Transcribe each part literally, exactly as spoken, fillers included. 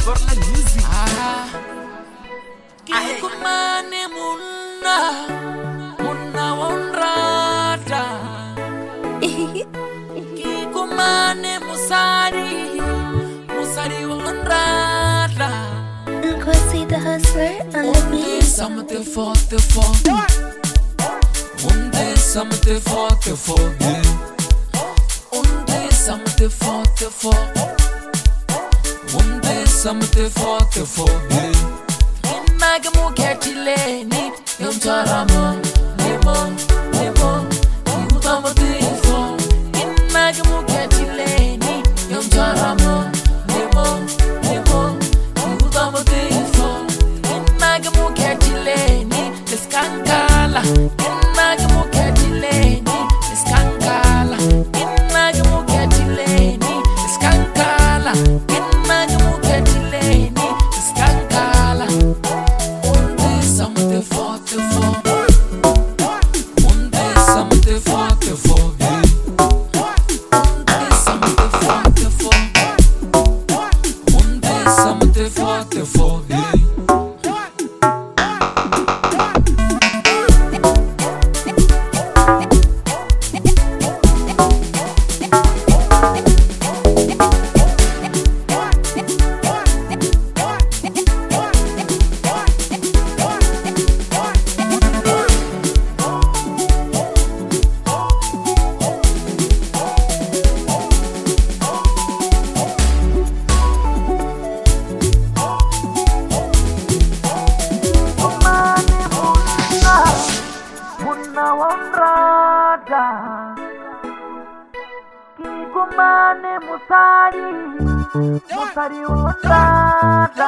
por la music. Ah, Kikumane munna, munna wonrata. Kikumane musari, musari wonrata. Kwasi the hustler on the beat. Something for the for. One day something for the for. One day something for the for. One day something for the for. Inagamu ketileni yontaramo nemo nemo yutamo tifo. Inagamu ketileni yontaramo nemo nemo yutamo tifo. Inagamu ketileni iskankala. Inagamu ketileni iskankala. Inagamu ketileni iskankala. Inagamu ketileni iskankala. Something for the for. One day something for the for. One day something for the for. One day something for the for. Kikumane musari, musari wonrata.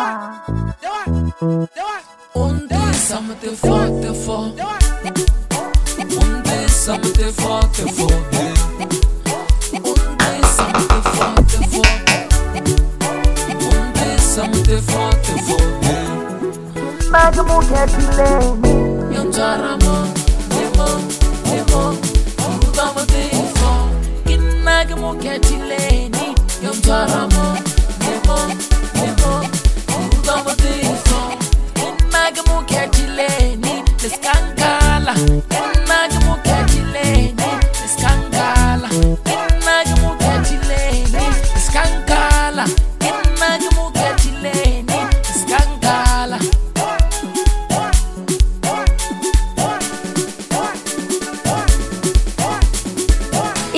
One day something for the for. One day something for the for. One day something for the for. One day something for the for. Inagamu ketileni Yontaramo nemo nemo yutamo tifo. Inagamu ketileni yontaramo nemo nemo yutamo tifo. Inagamu ketileni iskankala. Inagamu ketileni iskankala. Inagamu ketileni iskankala. Inagamu ketileni iskankala.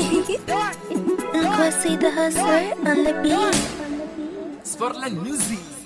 Kwasi the hustler on the beat. por la music.